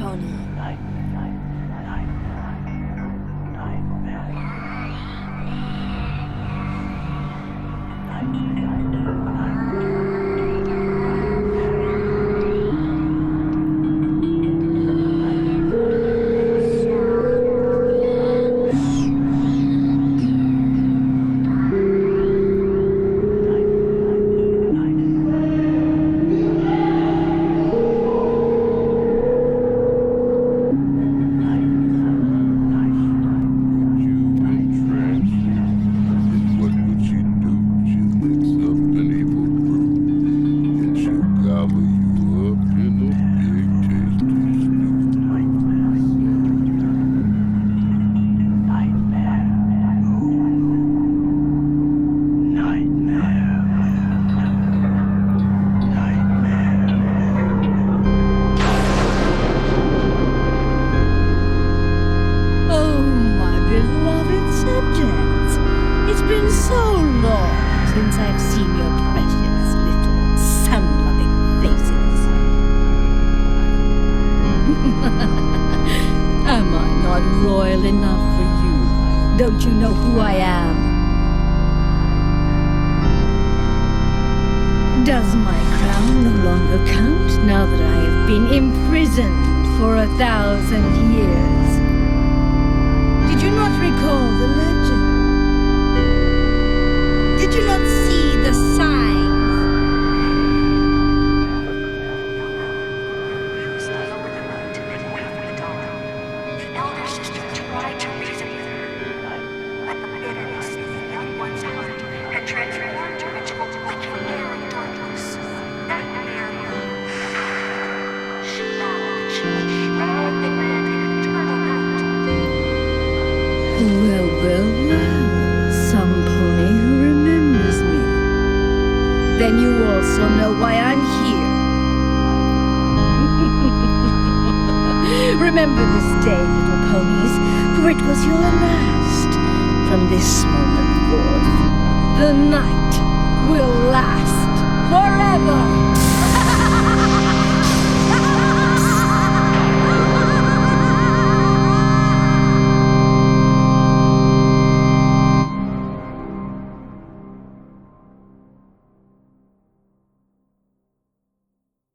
pony. Since I've seen your precious little sun-loving faces. Am I not royal enough for you? Don't you know who I am? Does my crown no longer count now that I have been imprisoned for 1,000 years? Did you not recall the legend? Did you not see the signs? The elder sister tried to reason with her, but the bitterness in the young one's heart had transformed her into a wicked alien darkness. Nightmare. She vowed that she would shroud the land in eternal night. Well, some pony who remembers me. Then you also know why I'm here. Remember this day, little ponies, for it was your last. From this moment forth, the night will last forever.